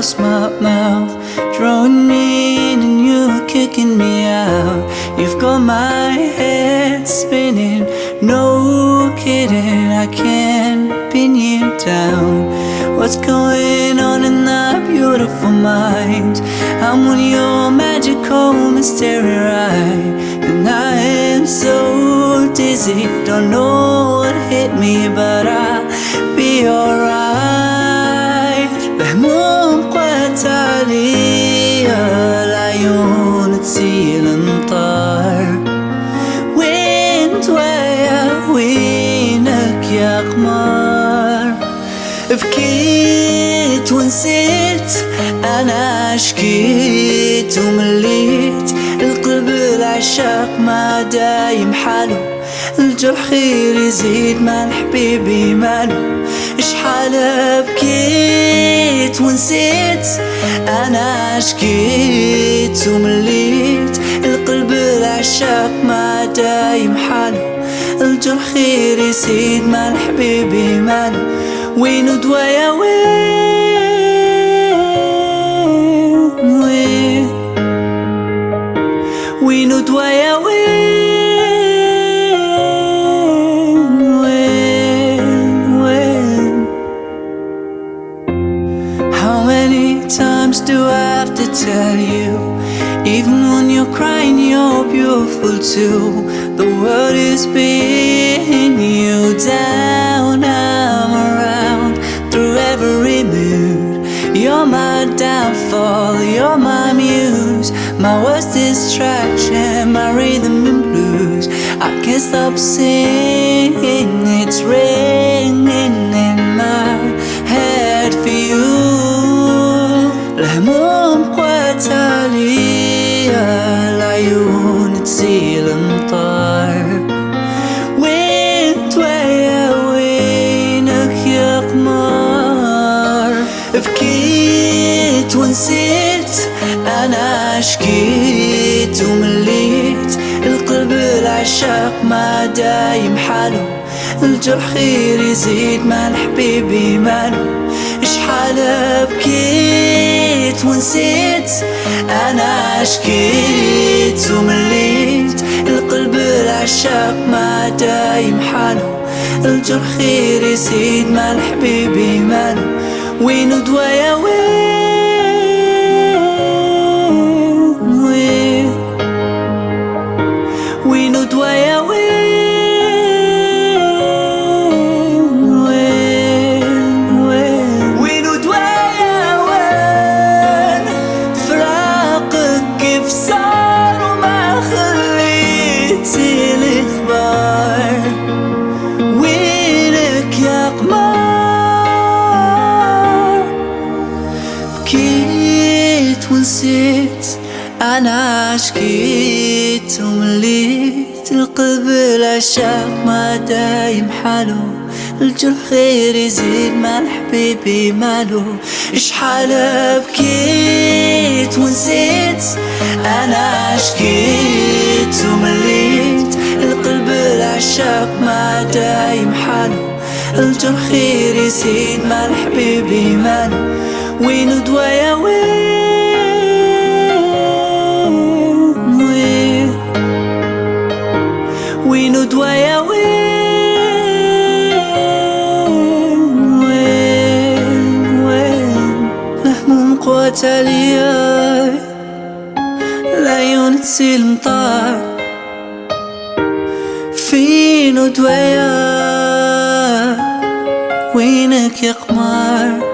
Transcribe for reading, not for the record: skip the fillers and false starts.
across my mouth, drawing me in and you're kicking me out. You've got my head spinning, no kidding, I can't pin you down. What's going on in that beautiful mind? I'm on your magical mystery ride, and I am so dizzy, don't know what hit me, but I'll be alright. الهموم قوت عليا، العيون تسيل انطار، وانت ويا وينك يا قمر. بكيت ونسيت، انا شكيت ومليت، القلب العشاق ما دايم حاله، الجرح خير يزيد مع حبيبي ماله. شحال بكيت ونسيت، انا شكيت ومليت، القلب العشاق ما دايم حاله، الجرح خير يزيد مع حبيبي ماله. وين دوايا وين دوايا How many times do I have to tell you? Even when you're crying, you're beautiful too. The world is beating you down. I'm around through every mood. You're my downfall, you're my muse, my worst distraction, my rhythm and blues. I can't stop singing, it's ringing in my head for you. الهموم قوت عليا، العيون تسيل انطار، وانت ويا وينك يا قمر. بكيت ونسيت، انا شكيت ومليت، القلب العشاق ما دايم حاله، الجرح خير يزيد مع حبيبي ماله. شحال بكيت ونسيت، انا شكيت ومليت، القلب العشاق ما دايم حاله، الجرح خير يزيد مع حبيبي ماله. وين دوايا وين دوايا فراقك كيف صار وما خليتي الاخبار. وينك يا قمر؟ بكيت ونسيت، انا شكيت ومليت، القلب العشاق ما دايم حاله، الجرح خير يزيد مع حبيبي ماله. شحال بكيت ونسيت، انا شكيت ومليت، القلب العشاق ما دايم حاله، الجرح خير يزيد مع حبيبي ماله. وين دوايا وين دوايا الهموم قوت عليا، العيون تسيل مطار، فين دوايا وينك يا قمر؟